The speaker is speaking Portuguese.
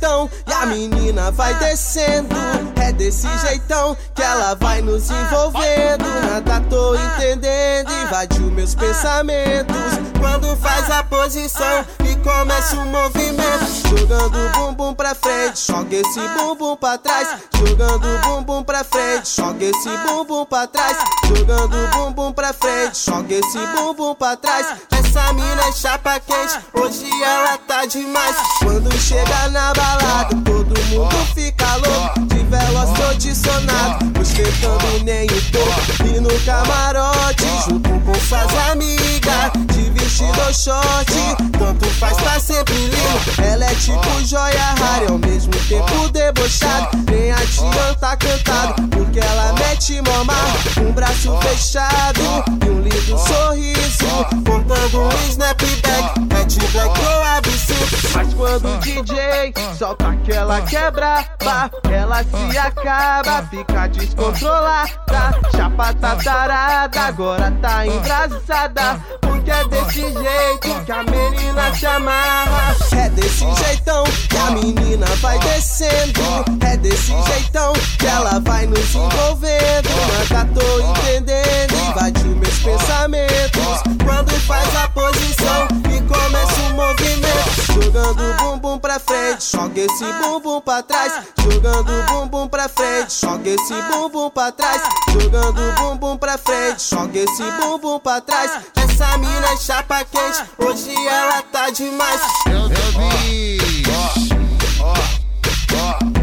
jeitão e a menina vai descendo. É desse jeitão que ela vai nos envolvendo. Nada tô entendendo, invadiu meus pensamentos. Quando faz a posição e começa o movimento, jogando o bumbum pra frente, joga esse bumbum pra trás. Jogando o bumbum pra frente, joga esse bumbum pra trás. Jogando o bumbum pra frente, joga esse bumbum pra trás. Essa mina é chapa quente, hoje ela tá demais. Quando chega na balada, todo mundo fica louco. De veloz tô adicionado, ostentando nem um pouco. E no camarote, junto com suas amigas, de vestido ou short, tanto faz, tá sempre lindo. Ela é tipo joia rara, ao mesmo tempo debochado. Nem adianta cantado, porque ela mete momar. Um braço fechado e um lindo sorriso, portando um snapback, é de black ou absinto. Mas quando o DJ solta aquela quebrada, ela se acaba, fica descontrolada. Chapa tá tarada, agora tá embrasada, porque é desse jeito que a menina se amarra. É desse jeitão que a menina vai descendo. É desse jeitão que ela vai nos envolvendo. Nada tô entendendo, invadiu meus pensamentos. Quando faz a posição e começa o movimento, jogando o bumbum pra frente, joga esse bumbum pra trás. Jogando o bumbum pra frente, joga esse bumbum pra trás. Jogando o bumbum pra frente, joga esse bumbum pra trás. Essa mina é chapa quente, hoje ela tá demais. Eu vi.